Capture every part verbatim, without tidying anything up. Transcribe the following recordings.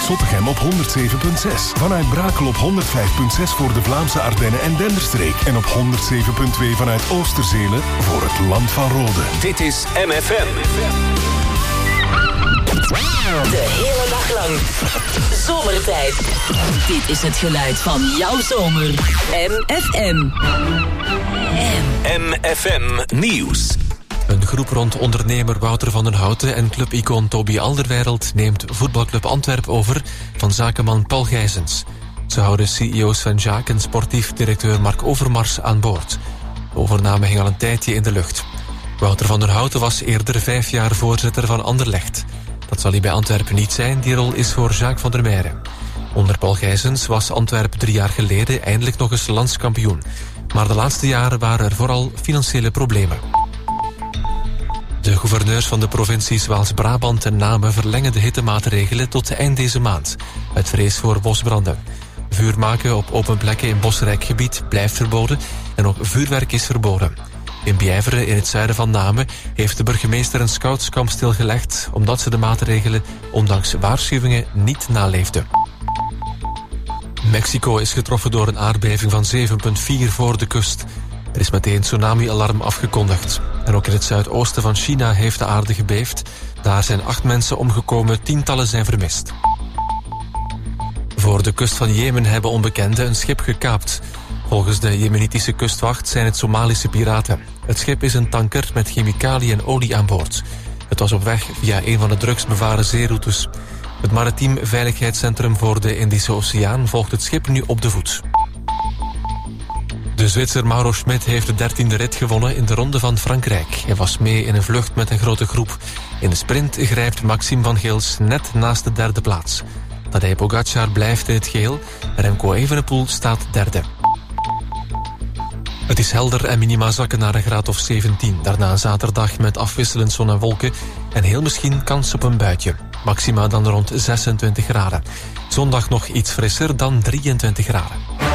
Zottegem op honderd zeven komma zes. Vanuit Brakel op honderd vijf komma zes voor de Vlaamse Ardennen en Denderstreek. En op honderd zeven komma twee vanuit Oosterzelen voor het Land van Rode. Dit is M F M. De hele dag lang. Zomertijd. Dit is het geluid van jouw zomer. M F M. M F M Nieuws. Een groep rond ondernemer Wouter van den Houten en clubicoon Toby Alderweireld neemt voetbalclub Antwerpen over van zakenman Paul Gijsens. Ze houden C E O Sven Jaak en sportief directeur Mark Overmars aan boord. De overname hing al een tijdje in de lucht. Wouter van den Houten was eerder vijf jaar voorzitter van Anderlecht. Dat zal hij bij Antwerpen niet zijn, die rol is voor Jacques van der Meijeren. Onder Paul Gijsens was Antwerpen drie jaar geleden eindelijk nog eens landskampioen. Maar de laatste jaren waren er vooral financiële problemen. De gouverneurs van de provincies Waals-Brabant en Namen verlengen de hittemaatregelen tot eind deze maand, uit vrees voor bosbranden. Vuur maken op open plekken in bosrijk gebied blijft verboden en ook vuurwerk is verboden. In Bièvre, in het zuiden van Namen, heeft de burgemeester een scoutskamp stilgelegd omdat ze de maatregelen, ondanks waarschuwingen, niet naleefden. Mexico is getroffen door een aardbeving van zeven komma vier voor de kust. Er is meteen tsunami-alarm afgekondigd. En ook in het zuidoosten van China heeft de aarde gebeefd. Daar zijn acht mensen omgekomen, tientallen zijn vermist. Voor de kust van Jemen hebben onbekenden een schip gekaapt. Volgens de Jemenitische kustwacht zijn het Somalische piraten. Het schip is een tanker met chemicaliën en olie aan boord. Het was op weg via een van de drugsbevaren zeeroutes. Het Maritiem Veiligheidscentrum voor de Indische Oceaan volgt het schip nu op de voet. De Zwitser Mauro Schmid heeft de dertiende rit gewonnen in de Ronde van Frankrijk. Hij was mee in een vlucht met een grote groep. In de sprint grijpt Maxime van Gils net naast de derde plaats. Tadej Pogacar blijft in het geel. Remco Evenepoel staat derde. Het is helder en minima zakken naar een graad of zeventien. Daarna een zaterdag met afwisselend zon en wolken. En heel misschien kans op een buitje. Maxima dan rond zesentwintig graden. Zondag nog iets frisser dan drieëntwintig graden.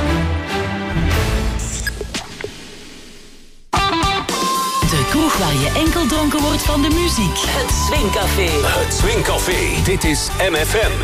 De kroeg waar je enkel dronken wordt van de muziek. Het Swingcafé. Het Swingcafé. Dit is M F M.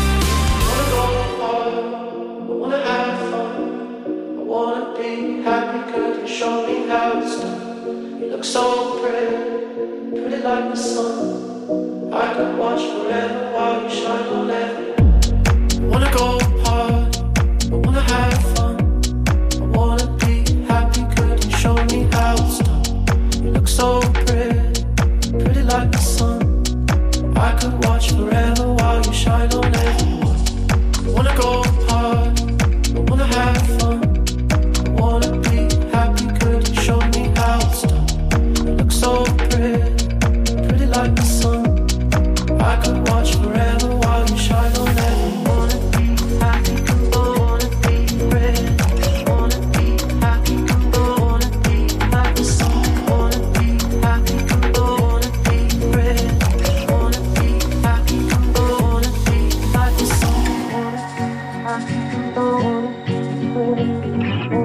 Show me how it's done. You look so pretty, pretty like the sun. I could watch forever while you shine on everyone. Wanna go hard, I wanna have fun. I wanna be happy, could you show me how it's done? You look so pretty, pretty like the sun. I could watch forever while you shine on everyone. Wanna go hard, I wanna have fun. I wanna be happy, could you show me how it's done? You look so pretty, pretty like the sun. I could watch forever while you shine on everyone. Wanna be happy, wanna be pretty. Wanna be happy, wanna be like the sun. Wanna be happy, wanna be pretty. Wanna be happy, wanna be like the sun. Wanna be happy, wanna be pretty.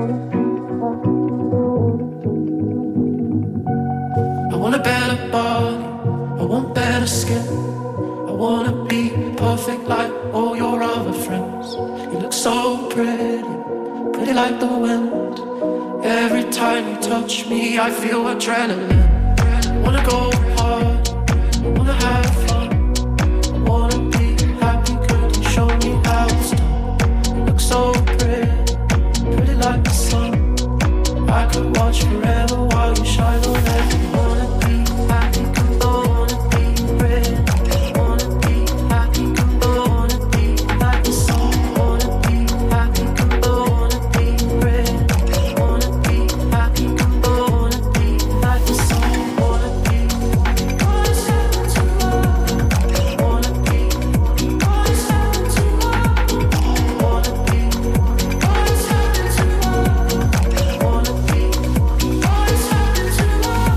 I want a better body, I want better skin. I wanna be perfect like all your other friends. You look so pretty, pretty like the wind. Every time you touch me, I feel adrenaline. I wanna go hard, I wanna have fun. I wanna be happy, could you show me how it's done? You look so pretty, pretty like the sun. I could watch forever while you shine on everyone. Wanna be happy, wanna be pretty. Wanna be happy, wanna be like the sun. Wanna be happy, wanna be pretty. Wanna be happy, wanna be like the sun. Wanna be wanna seven to love. Wanna be wanna seven to love. Wanna be wanna seven to love. Wanna be wanna seven to love.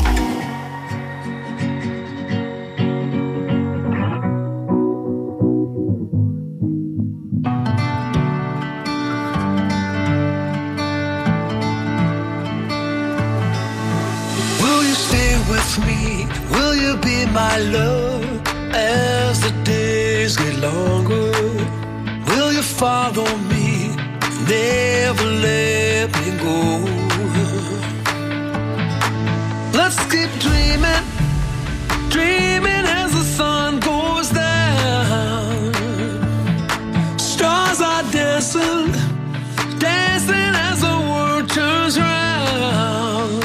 Will you stay with me? Will you be my love as the days get longer? follow me, never let me go. Let's keep dreaming, dreaming as the sun goes down. Stars are dancing, dancing as the world turns round.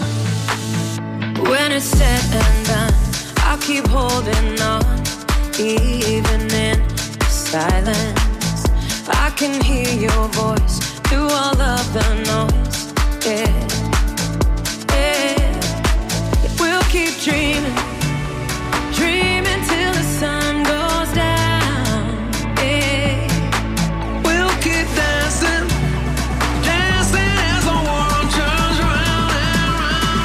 When it's said and done, I'll keep holding on, even in silence. I can hear your voice through all of the noise. Yeah, yeah. We'll keep dreaming, dreaming till the sun goes down. Yeah, we'll keep dancing, dancing as the world turns round and round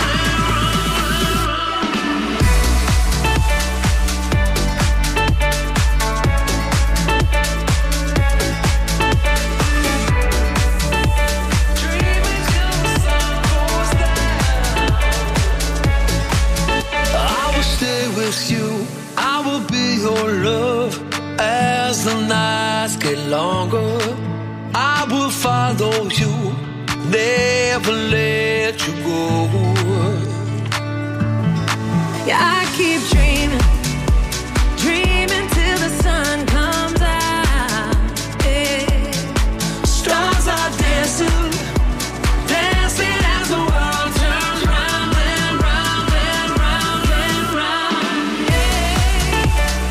Dreaming till the sun goes down. I will stay with you, I will be your love as the nights get longer. I will follow you, never let you go. yeah. I keep dreaming, dreaming till the sun comes out. Yeah. Stars are dancing, dancing as the world turns round and round and round and round. Yeah.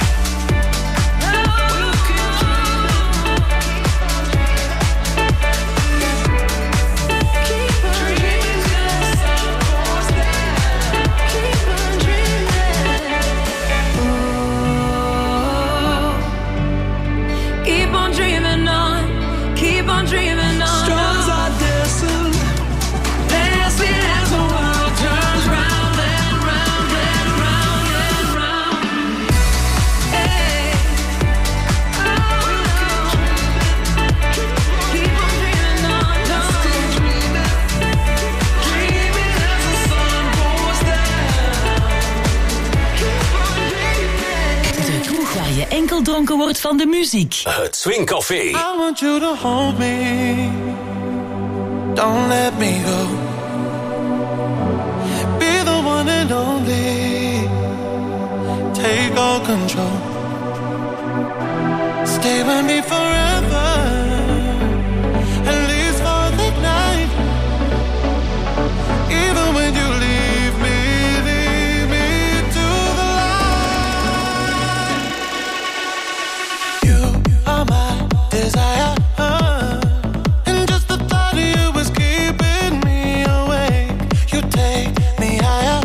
We'll keep dreaming, Keep on dreaming till the sun goes down. Keep on dreaming. Oh, keep on dreaming on. Keep on dreaming on. Stars are dancing, dancing as the world turns round and round and round and round. Hey. Keep on dreaming on. Still dreaming, dreaming as the sun goes down. De kroeg waar je enkel dronken wordt van de muziek. Het Swing Café. I want you to hold me, don't let me go. Be the one and only, take all control. Stay with me forever, at least for the night. Even when you leave me, leave me to the light. You are my desire, and just the thought of you is keeping me awake. You take me higher,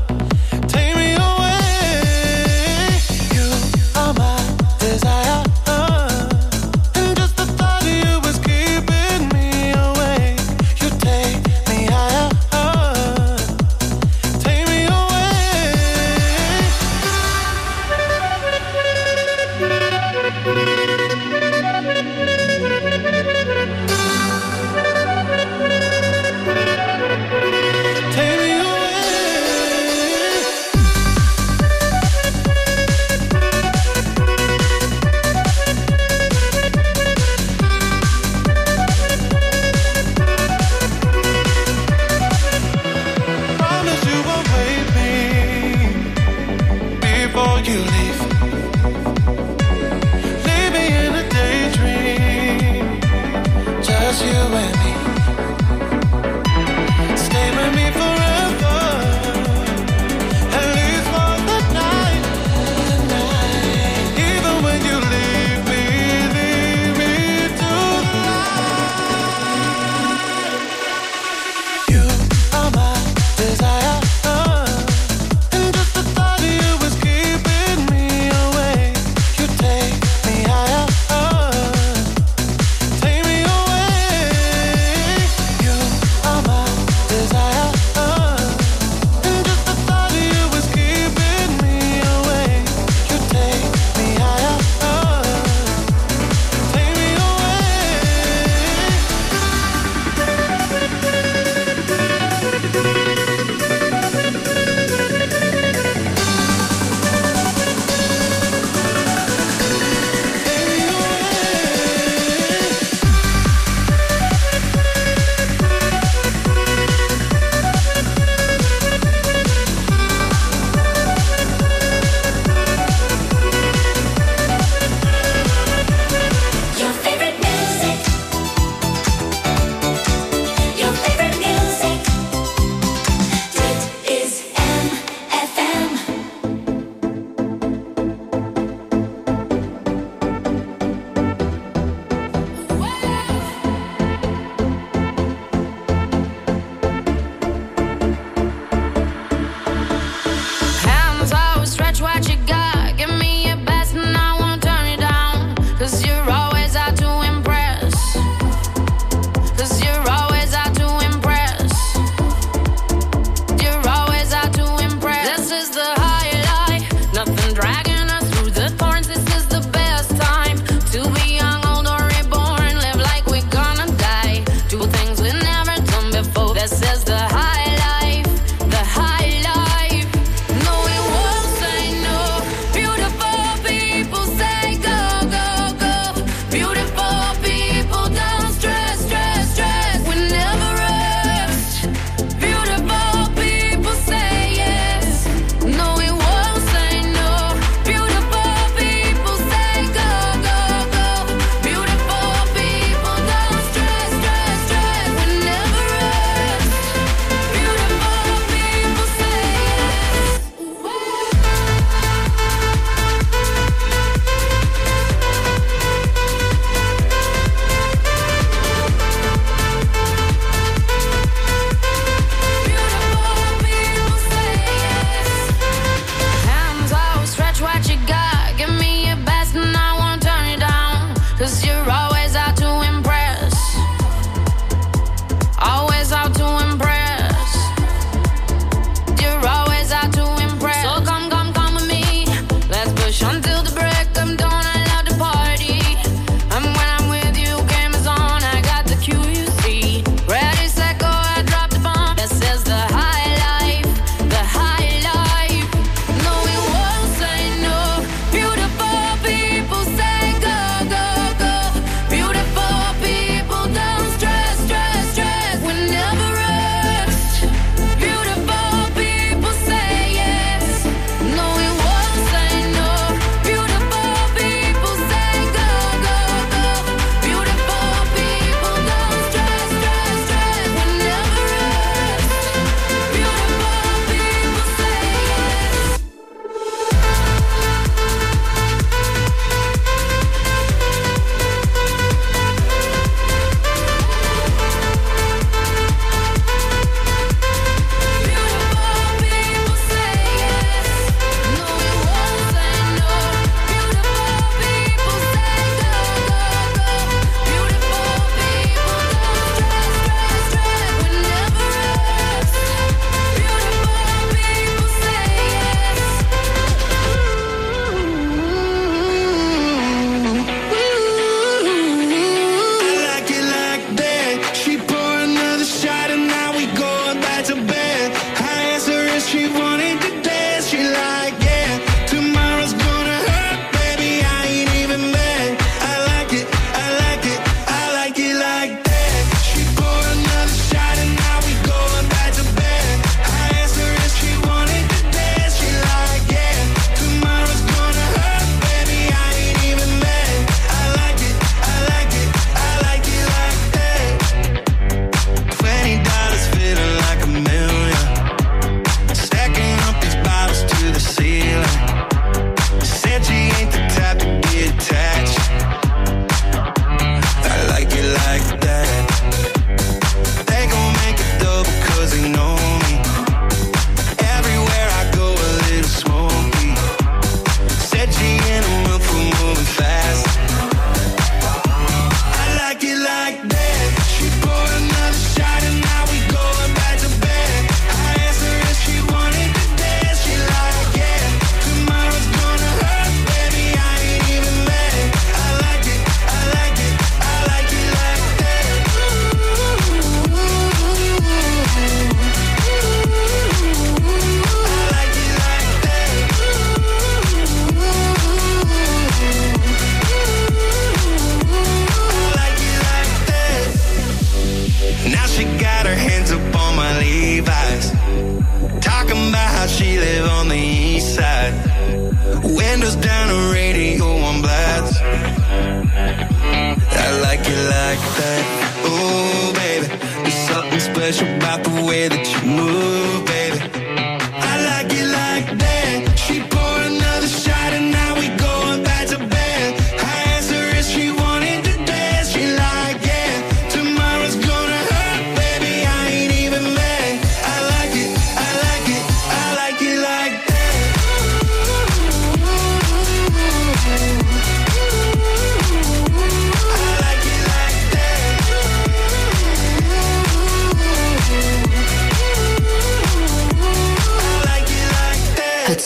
take me away. You are my desire,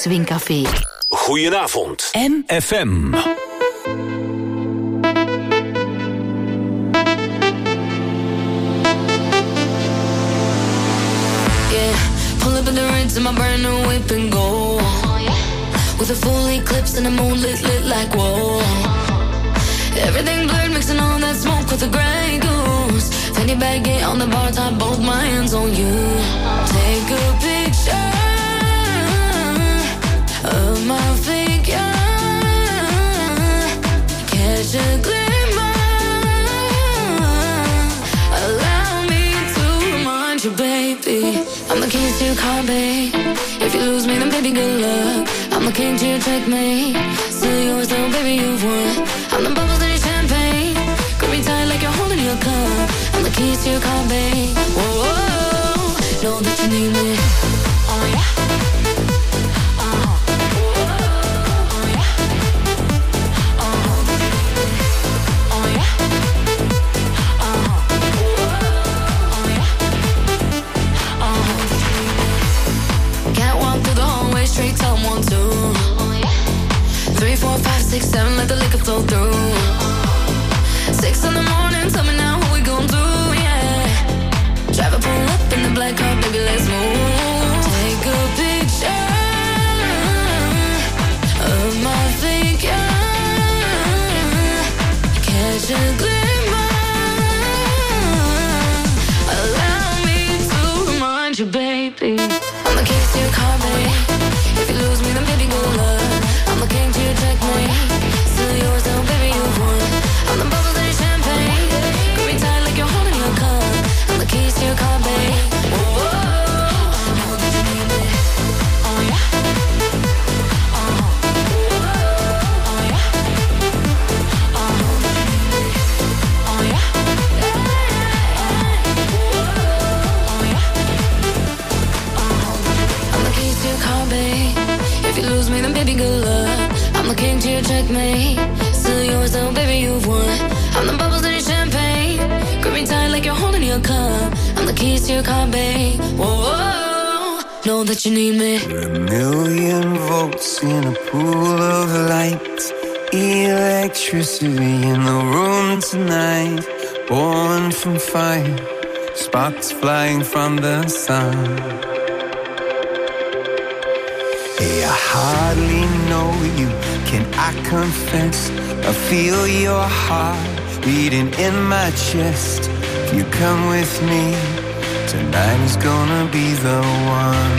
Swingcafé. Goedenavond. M F M. Pull up in the rinse in my brand new whip and go. With a full eclipse and the moon lit, lit like whoa. Everything blurred, mixing all that smoke with the Grey Goose. Fanny baggy on the bar top, both my hands on you. Take a picture of my figure. Catch a glimmer. Allow me to remind you, baby, I'm the keys to your car, babe. If you lose me, then baby, good luck. I'm the king to your checkmate. Still yours, though, baby, you've won. I'm the bubbles in your champagne. Grip me tight like you're holding your cup. I'm the keys to your car, babe. Whoa, whoa, whoa. Know that you need me. Oh, yeah. Straight tell one, two, three, four, five, six, seven, let the liquor flow through. Six in the morning, tell me now what we gon' do, yeah. Drive a pull up in the black car, baby, let's move. Take a picture of my figure. Catch a glimmer. Allow me to remind you, baby, I'm the keys to your car, baby. If you lose me, then baby, good luck. I'm the king to your checkmate. Still yours, though, baby, you've won. I'm the bubbles in your champagne. Grip me tight like you're holding your cup. I'm the keys to your car, babe. Whoa, whoa, whoa. Know that you need me. Oh, yeah. Uh-huh. Oh, yeah. Uh-huh. Oh, yeah. Oh, yeah. Uh-huh. I'm the keys to your car, babe. If you lose me, then baby, good luck. I'm the king to your checkmate. Still yours, though, baby, you've won. I'm the bubbles in your champagne. Grip me tight like you're holding your cup. I'm the keys to your car, babe. Whoa, whoa, know that you need me. A million volts in a pool of light. Electricity in the room tonight. Born from fire. Sparks flying from the sun. Hey, I hardly know you, can I confess? I feel your heart beating in my chest. If you come with me, tonight is gonna be the one.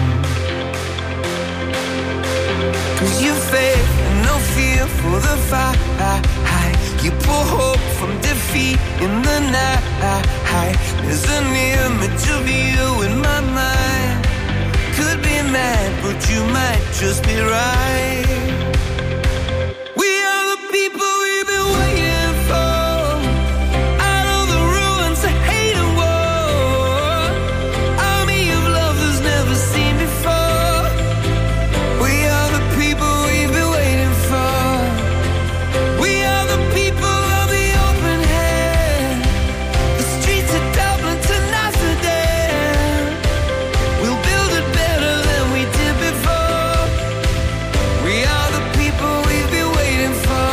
Cause you faith and no fear for the fight. You pull hope from defeat in the night. There's an image of you in my mind. Could be mad, but you might just be right. We are the people we've been waiting for. Out of the ruins of hate and war. Army of love that's never seen before. We are the people we've been waiting for. We are the people of the open hand. The streets of Dublin to Amsterdam. We'll build it better than we did before. We are the people we've been waiting for.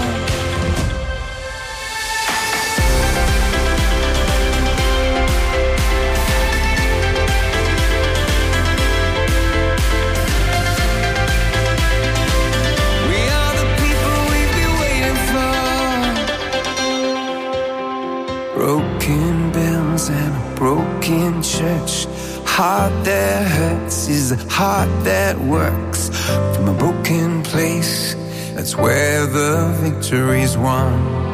We are the people we've been waiting for. Broken bells and a broken church. Heart that hurts is a heart that works. From a broken place, that's where the victory's won.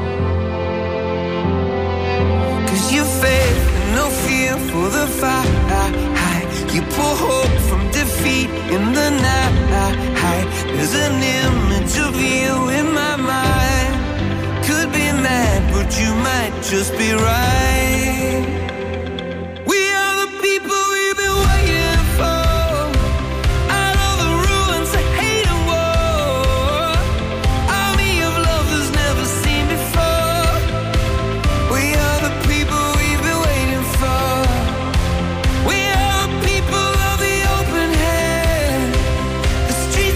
Cause you faith and no fear for the fight. You pull hope from defeat in the night. There's an image of you in my mind. Could be mad, but you might just be right. We are the people we've been waiting for. Out of the ruins of hate and war. Army of love that's never seen before. We are the people we've been waiting for. We are the people of the open hand. The streets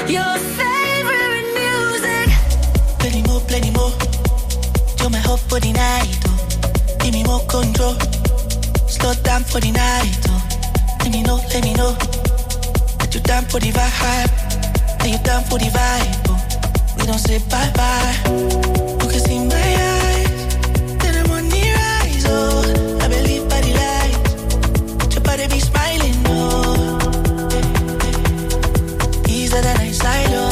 Your favorite music. Plenty more, plenty more. You're my hope for the night, oh. Give me more control. Slow down for the night, oh. Let me know, let me know that you're down for the vibe. That you're down for the vibe, oh. We don't say bye-bye. You can see my eyes, then I'm on the rise, oh. I believe by the light, your body be smiling, oh. Easier than I silo.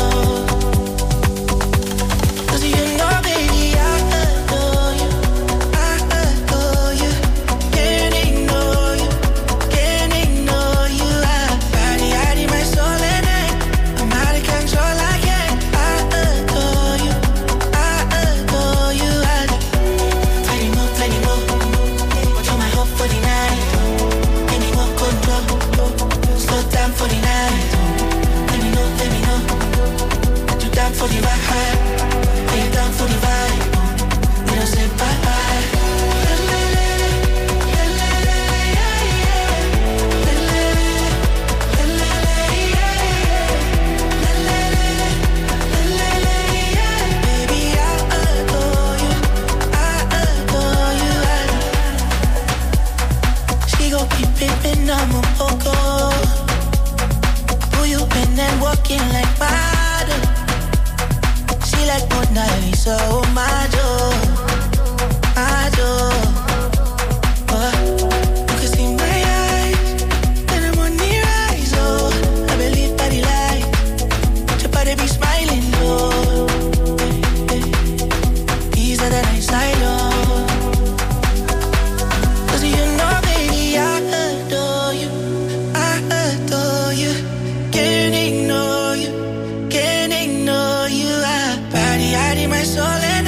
Cause you know, baby, I adore you. I adore you. Can't ignore you. Can't ignore you. I body, I need my soul and I, I'm out of control, I can't. I adore you. I adore you. I plenty more, plenty more. You're my hope for the night. Give me more control. Slow down for the night. Let me know, let me know that you're down for the vibe. That you're down for the vibe. We don't say bye-bye. Baby, I adore you. I adore you. She gon' keep pimpin', I'm a poco. Who you been and walking like model? She like Mona Lisa, oh my joy, my joy. Oh, you can see my eyes, then I'm on the rise, oh. I believe by the light, your body be smiling, oh. Easier than I silo. Cause you know, baby, I adore you. I adore you. Can't ignore you. Can't ignore you. I body, I need my soul and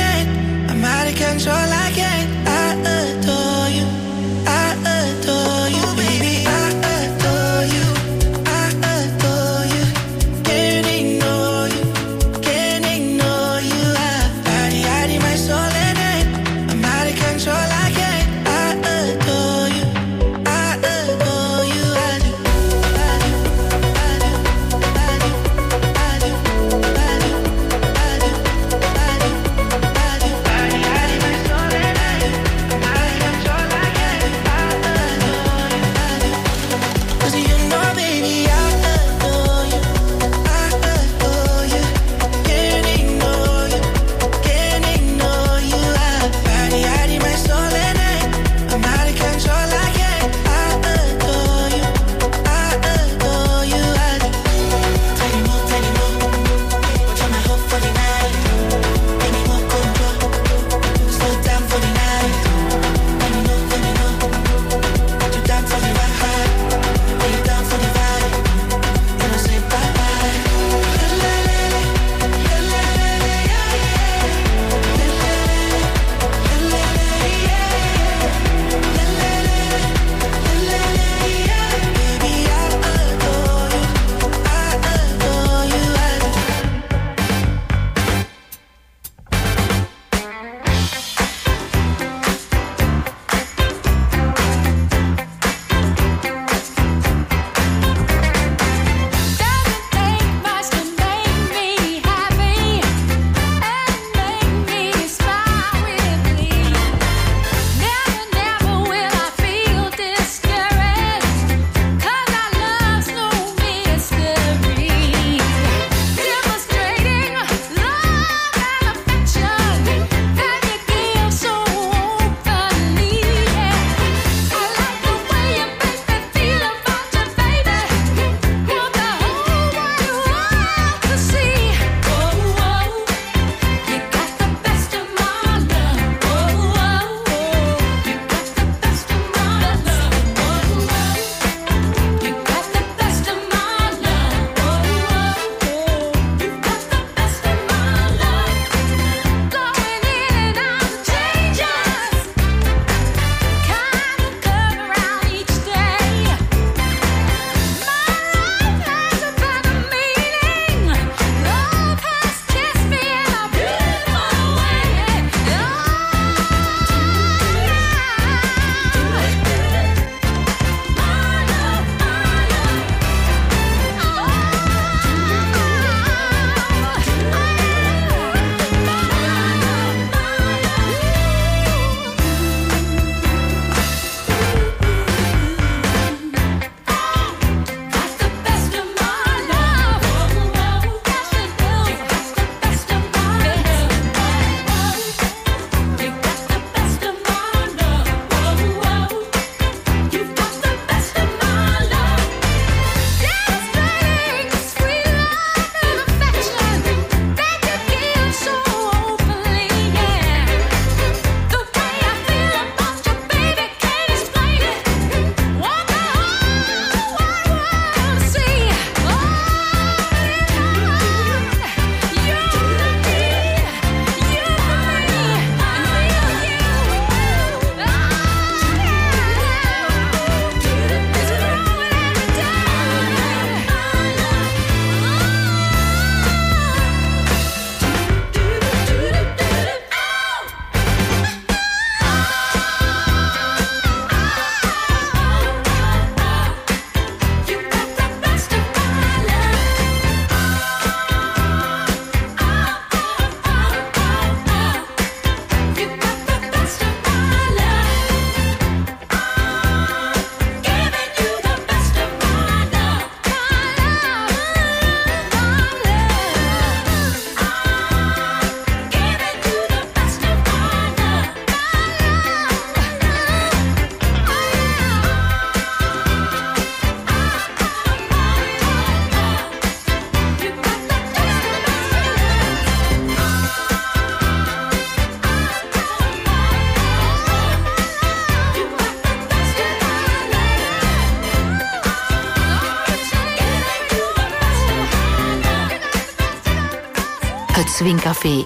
Het Swingcafé. I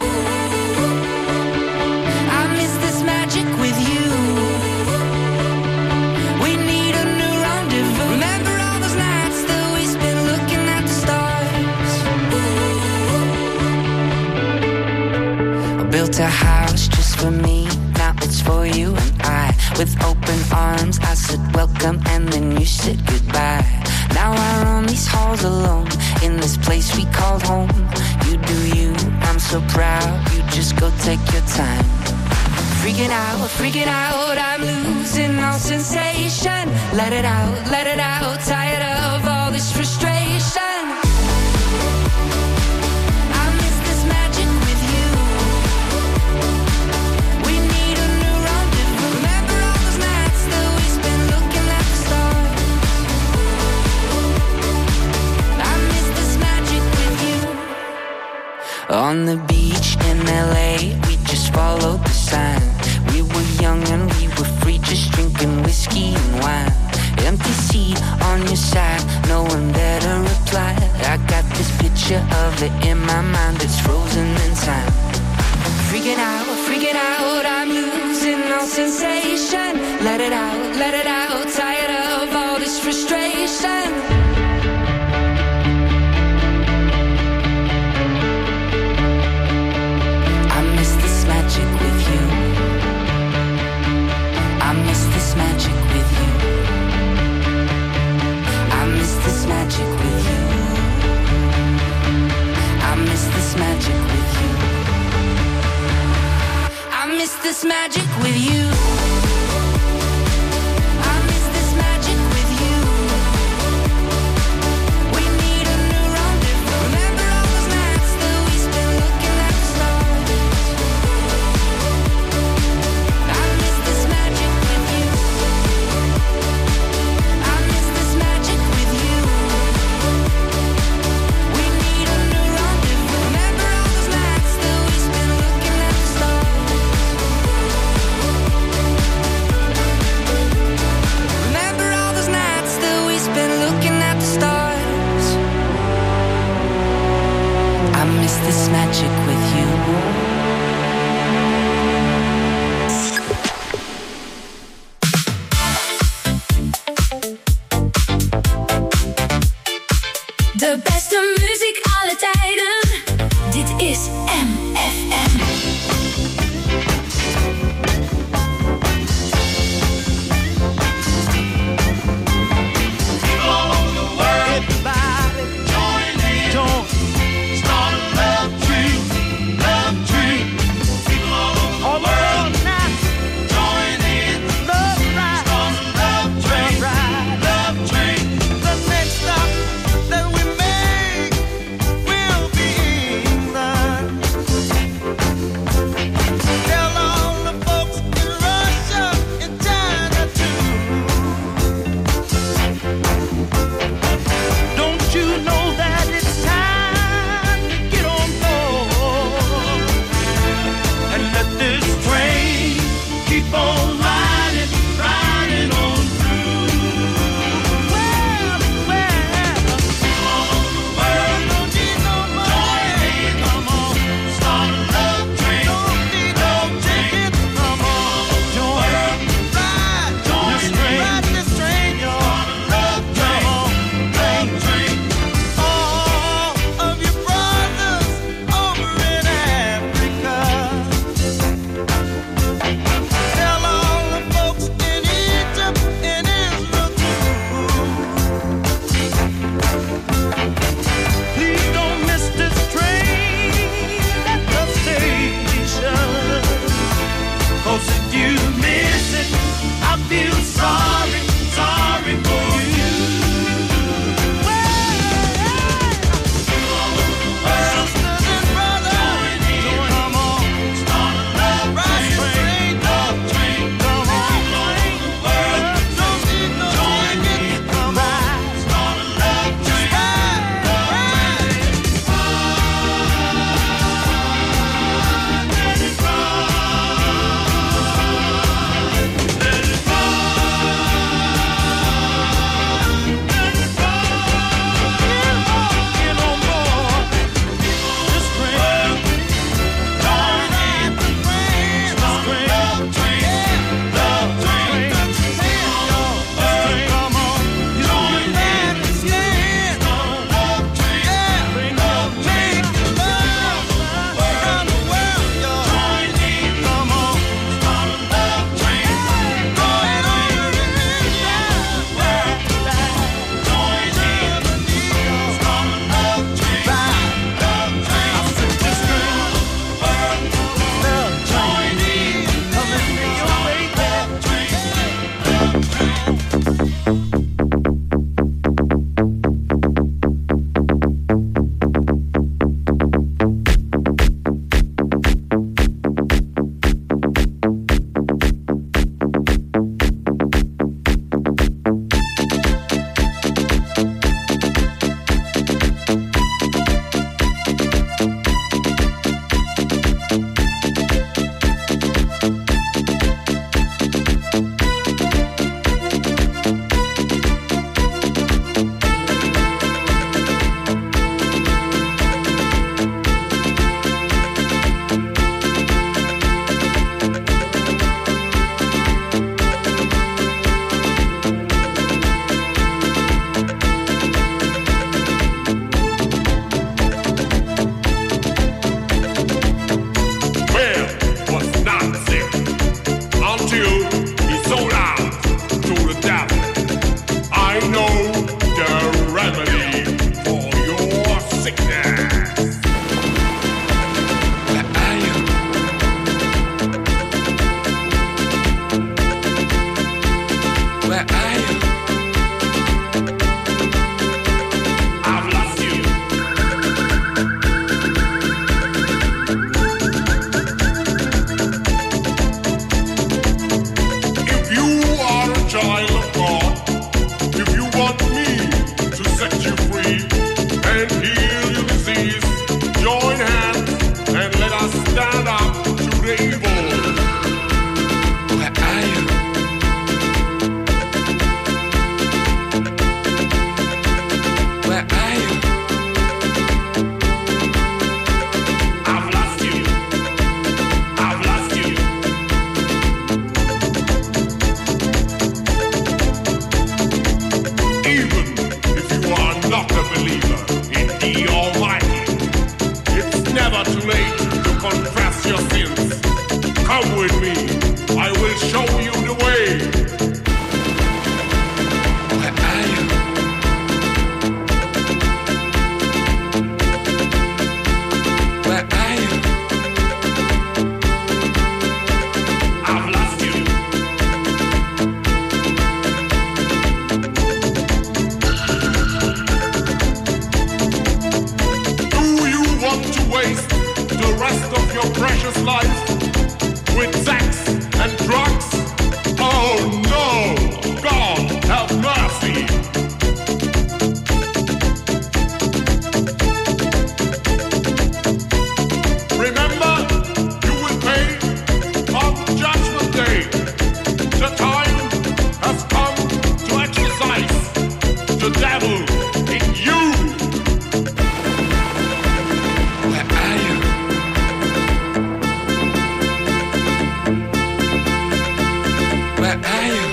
miss this magic with you. We need a new rendezvous. Remember all those nights that we spent looking at the stars. I built a house just for me. Now it's for you and I. With open arms I said welcome and then you said goodbye. Now I roam these halls alone in this place we called home. You do you, I'm so proud. You just go take your time. Freaking out, freaking out, I'm losing all sensation. Let it out, let it out, tired of all this frustration. I miss this magic with you. We need a new rendezvous. Remember all those nights that we spent looking at the stars. I miss this magic with you. On the beach in L A, we just followed the sign. We were young and we were free, just drinking whiskey and wine. Empty seat on your side, no one there to reply. I got this picture of it in my mind, it's frozen in time. Freaking out, freaking out, I'm losing all sensation. Let it out, let it out, tired of all this frustration. I miss this magic with you. I miss this magic with you. I miss this magic with you. I miss this magic with you. I miss this magic with you. I miss this magic with you. We need a new rendezvous. Remember all those nights that we spent looking at the stars. I miss this magic with you. I miss this magic with you. We need a new rendezvous. Remember all those nights that we spent looking at the stars. Remember all those nights that we spent looking at the stars. I miss this magic with you. De beste muziek alle tijden. Dit is M F M. rest of your precious life with sex and drugs? Oh no! God have mercy! Remember, you will pay on Judgment Day. The time has come to exercise the devil in you. Where are you? Where are you?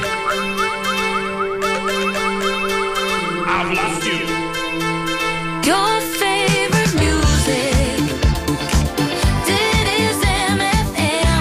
I've lost you. Your favorite music, dit is M F M.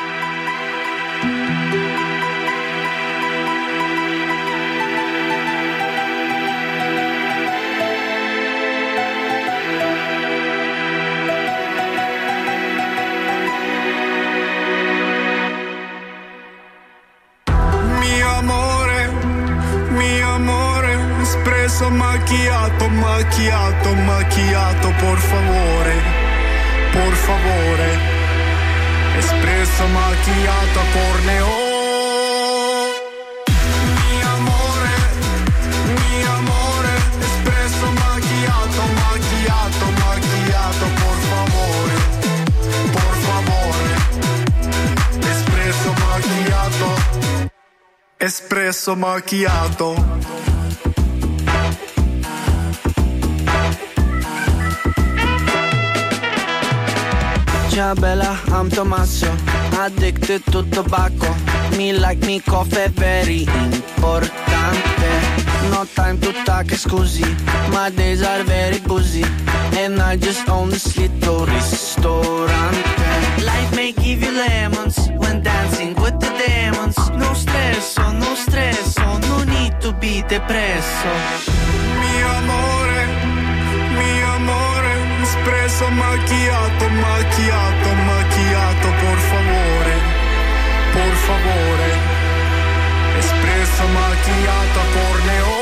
Mio amore, mio amore, espresso macchiato, macchiato, macchiato, por favore, por favore, espresso macchiato corneo. Mio amore, mio amore, espresso macchiato, macchiato, macchiato, por favore, por favore, espresso macchiato. Espresso macchiato. Ciao bella, I'm Tommaso, addicted to tobacco. Me like me coffee, very importante. No time to talk, scusi. My days are very busy, and I just own this little ristorante. Life may give you lemons when dancing with the demons. No stresso, no stresso, no need to be depresso. Mio amore, mio amore, espresso macchiato, macchiato, macchiato, por favore, por favore, espresso macchiato corneo.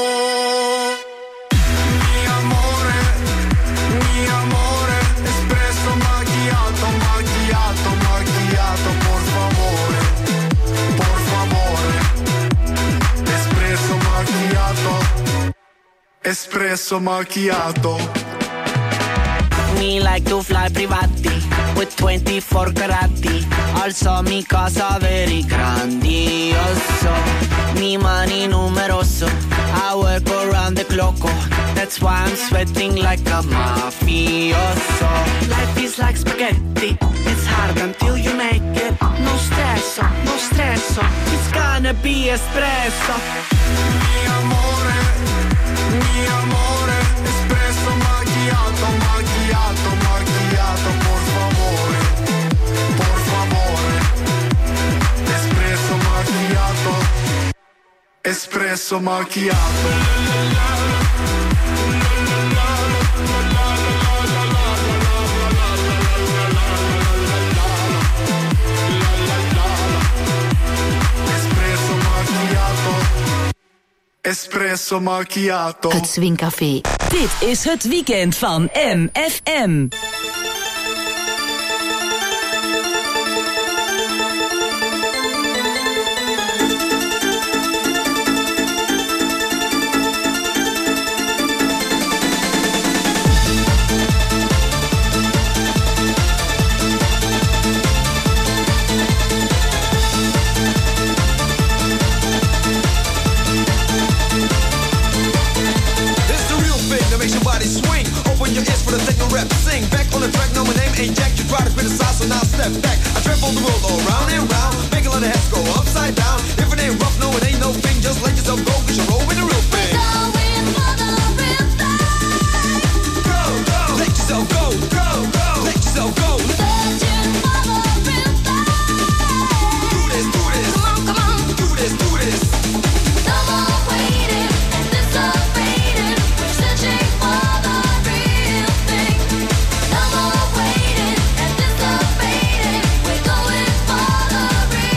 Mio amore, mio amore, espresso macchiato, macchiato, macchiato, por favore, por favore, espresso macchiato, espresso macchiato. Me like to fly privati with twenty-four carati. Also mi casa very grandioso. Mi money numeroso. I work around the clock. That's why I'm sweating like a mafioso. Life is like spaghetti. It's hard until you make it. No stresso, no stresso. It's gonna be espresso. Mio amore, mio amore, espresso macchiato, macchiato, macchiato, por favore, por favore, espresso macchiato, espresso macchiato. Espresso macchiato. Het Swingcafé. Dit is het weekend van M F M. Swing, open your ears for the techno rap. Sing back on the track, no my name ain't Jack. You try to criticize, so now step back. I travel the world all round and round, make a lot of heads go upside down. If it ain't rough, no it ain't no thing. Just let yourself go, cause you roll with the real thing. Go, go, let yourself go, go, go, let yourself go. Searching for the real thing. Do this, do this, come on, come on, do this, do this. No more waiting, anticipating, we're searching for. We're going for the real.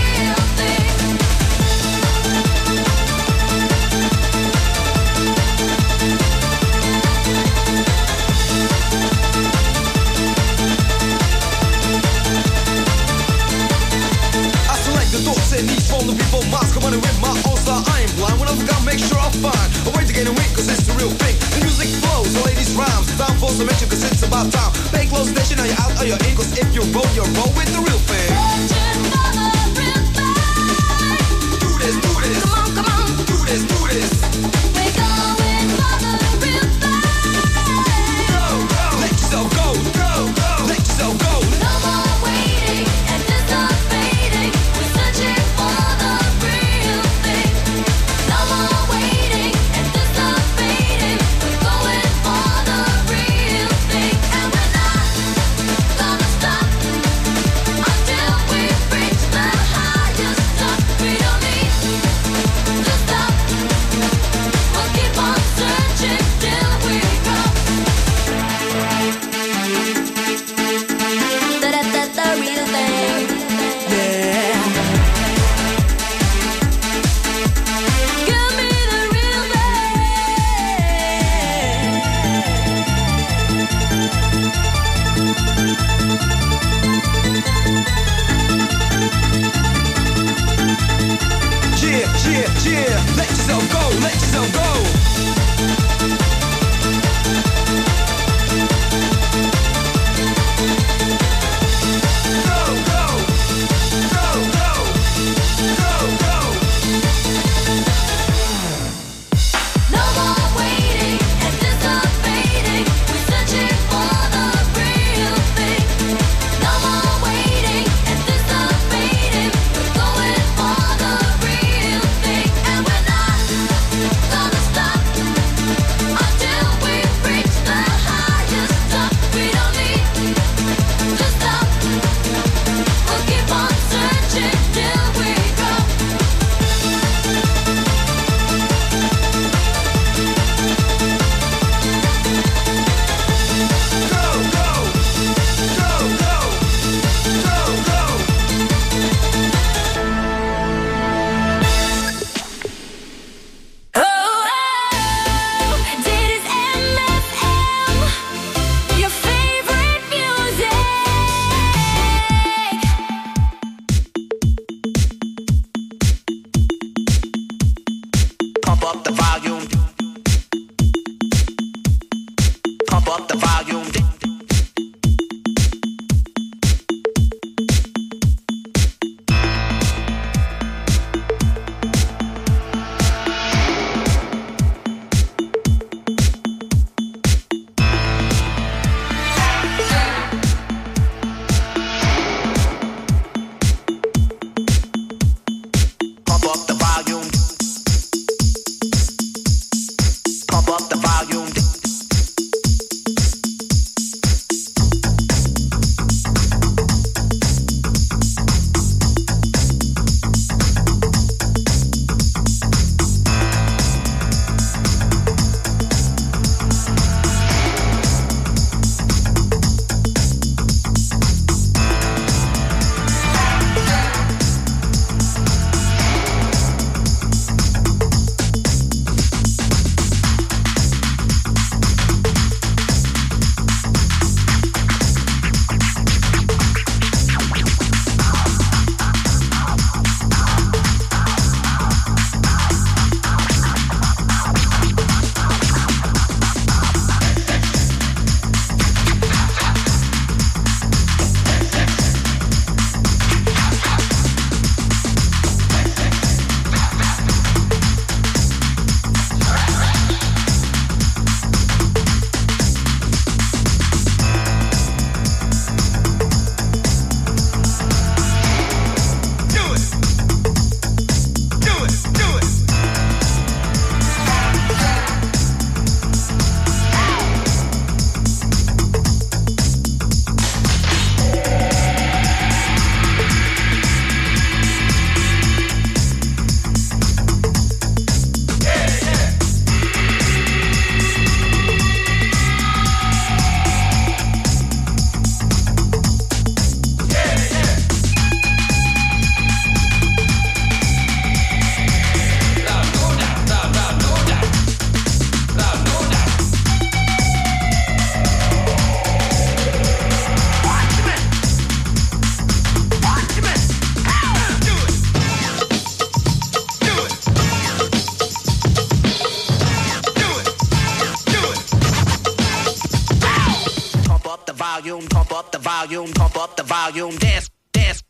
I'll find a way to get away, cause it's the real thing. The music flows, the ladies rhymes. Time for some mention, cause it's about time. Pay close attention, are you out or you're in? Cause if you roll, you roll with the real thing. Do this, do this. Come on, come on. Do this, do this. We're going for the real thing. Go, go. Let yourself go, go, go. Let yourself go. No more waiting, anticipating. We're searching for the real thing. No more waiting, anticipating. We're going for the real thing. And we're not gonna stop until we reach the highest top. We don't need to stop. We'll keep on searching till we drop. That, that's the real thing. Yeah. Give me the real Yeah, yeah, yeah. Let yourself go, let yourself go. Go, go, go, go, go, go. No more waiting, anticipating. We're searching for the real thing. No more waiting, anticipating. We're going for the real thing. And we're not gonna stop until we reach the highest top. We don't need to stop. We'll keep on searching till we drop. Go, go, go, go, go, go. Oh, oh, dit is M F M, your favorite music. Pump up the volume. Pump up the volume. Pump up the volume. Pump up the volume. volume, pump up the volume, pump up the volume, dance, dance.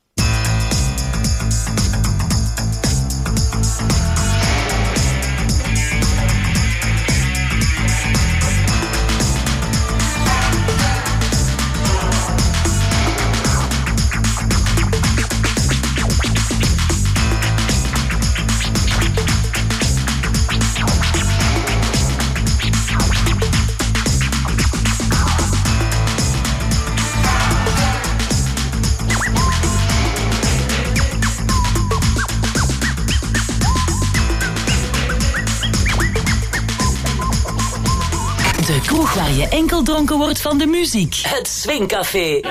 De kroeg waar je enkel dronken wordt van de muziek. Het Swingcafé.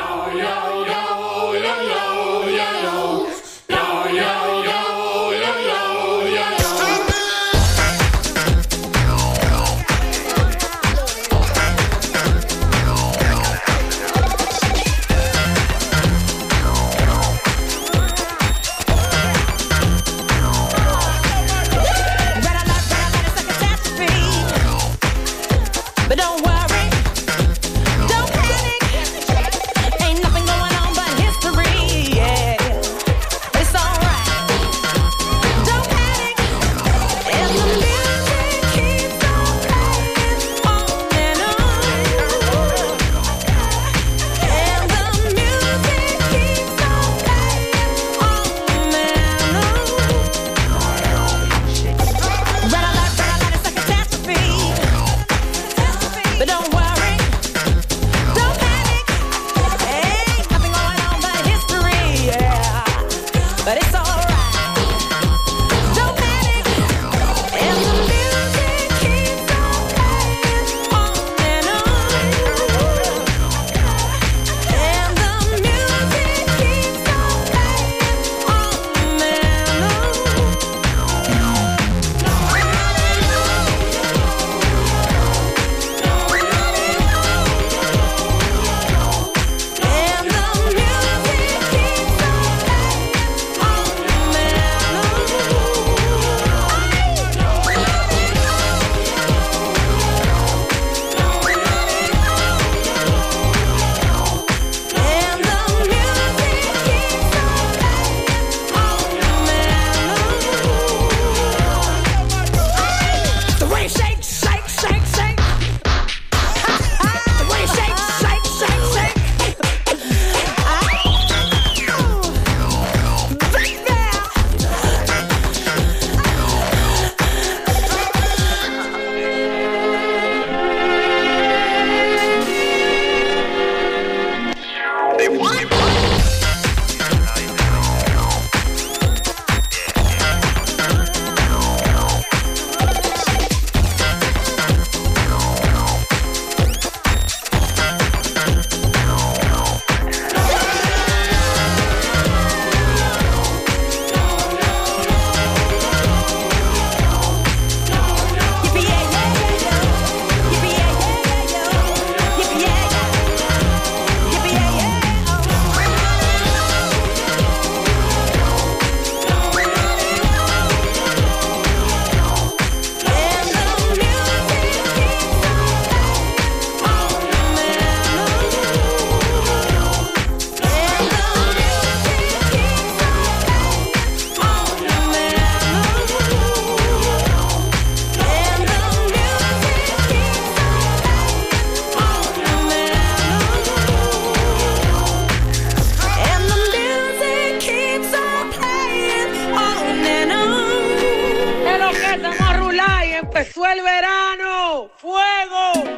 empezó el verano. ¡Fuego!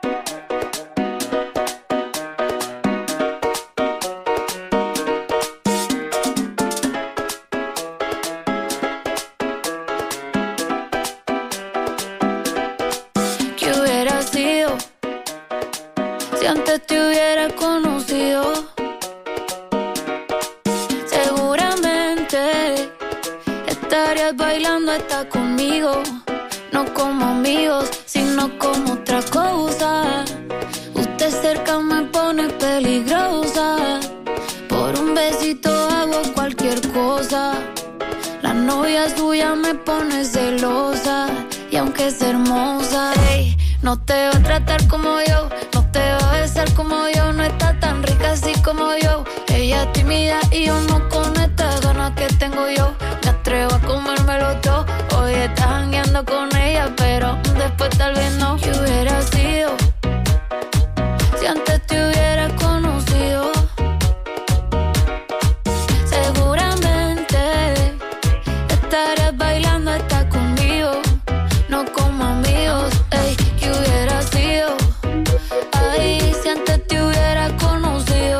¿Qué hubiera sido si antes te hubiera conocido? Seguramente estarías bailando hasta conmigo, no como amigos, sino como otra cosa. Usted cerca me pone peligrosa, por un besito hago cualquier cosa. La novia suya me pone celosa, y aunque es hermosa, ey, no te va a tratar como yo, no te va a besar como yo, no es tímida y yo no con estas ganas que tengo yo. Me atrevo a comérmelo todo. Hoy estás jangueando con ella, pero después tal vez no. ¿Qué hubiera sido si antes te hubiera conocido? Seguramente estarías bailando hasta conmigo, no como amigos. Ey, ¿qué hubiera sido? Ay, si antes te hubiera conocido.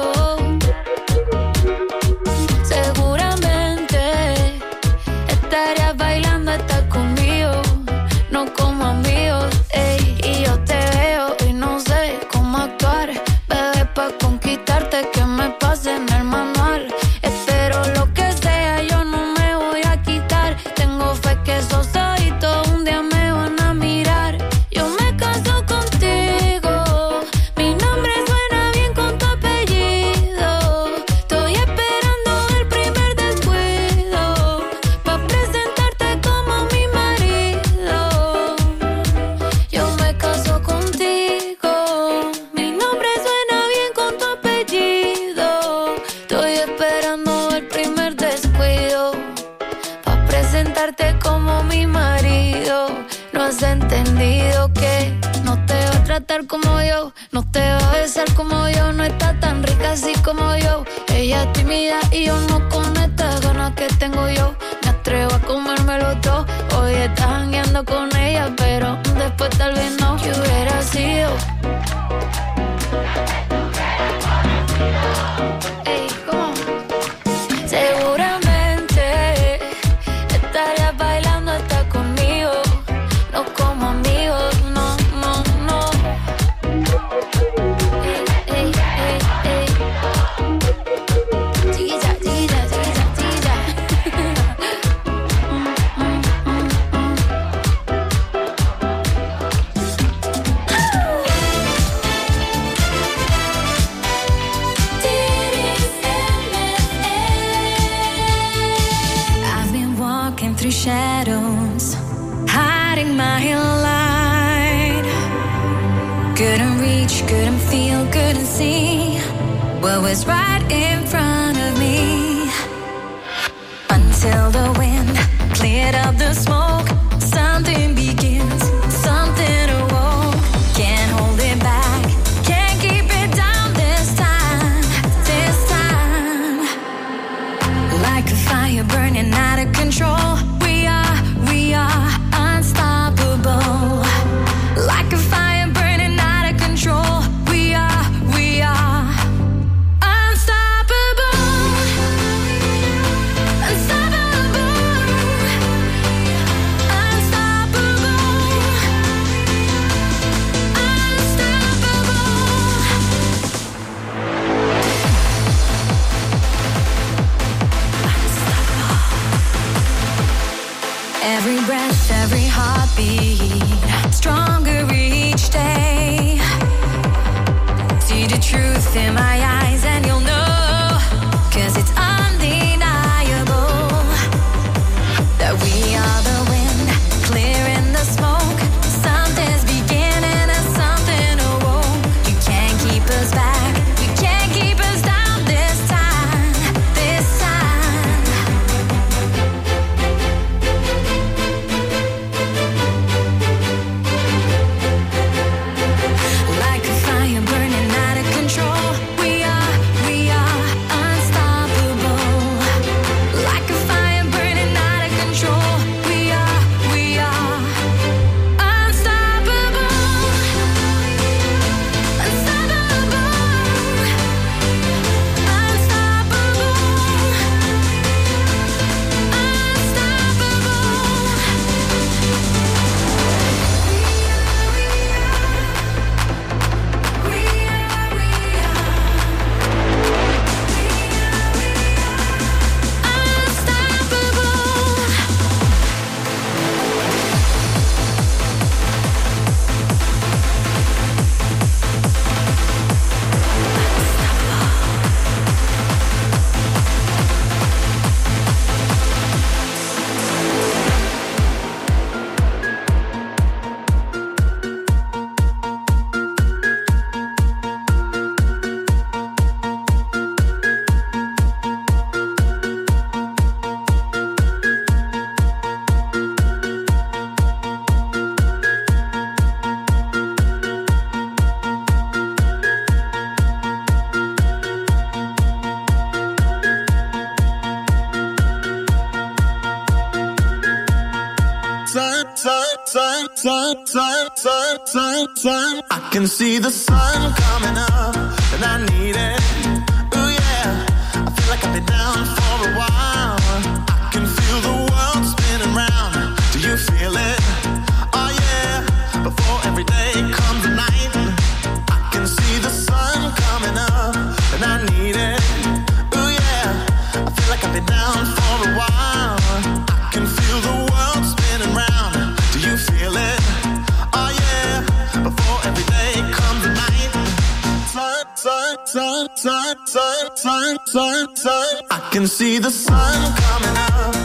Seguramente estarías bailando hasta conmigo, no como amigos. Ey, y yo te veo y no sé cómo actuar, bebé, pa' conquistarte que me pase en el manual. Espero lo que sea, yo no me voy a quitar. Tengo fe que esos ojitos un día me van a mirar. Yo me caso contigo, mi nombre suena bien con tu apellido. Estoy esperando el primer descuido pa' presentarte como mi marido. Yo me caso contigo, mi nombre suena bien con tu apellido. Estoy esperando el primer descuido pa' presentarte como mi marido. No has entendido que no te va a tratar como yo, no te va a besar como yo, no está tan rica así como yo. Ella es tímida y yo no con estas ganas que tengo yo. Me atrevo a comérmelo todo. Hoy estás jangueando con ella, pero después tal vez no. ¿Qué hubiera sido? Ey, ¿cómo? Seguramente estarías bailando hasta conmigo, no como amigos, no, no, no. Ey, ey, ey, ey. Chiquilla, chiquilla, chiquilla, chiquilla. Mm, mm, mm, mm. I've been walking through shadows, hiding my light. Couldn't reach, couldn't feel, couldn't see what was right in front of me. Until the wind cleared up the smoke, something begins, something awoke. Can't hold it back, can't keep it down this time, this time. Like a fire burning out of control, we are, we are unstoppable. Like a fire burning out of control, we are, we are unstoppable. Unstoppable. Unstoppable. Every breath, every heartbeat, stronger each day. See the truth in my eyes and you'll know, 'cause it's undeniable that we are the wind, clearing the smoke. Something's beginning and something awoke. You can't keep us back, you can't keep us down this time, this time. Like a fire burning out of control, we are, sun, sun, sun, sun, sun. I can see the sun coming up, and I need it. Ooh yeah, I feel like I've been down for a while. I can feel the world spinning round. Do you feel it? Oh yeah, before every day comes a night. I can see the sun coming up, and I need it. Ooh yeah, I feel like I've been down for a while. I can feel the world spinning round. Do you feel it? Oh yeah, before every day comes a night. Sun, sun, sun, sun, sun, sun, sun, sun. I can see the sun coming up,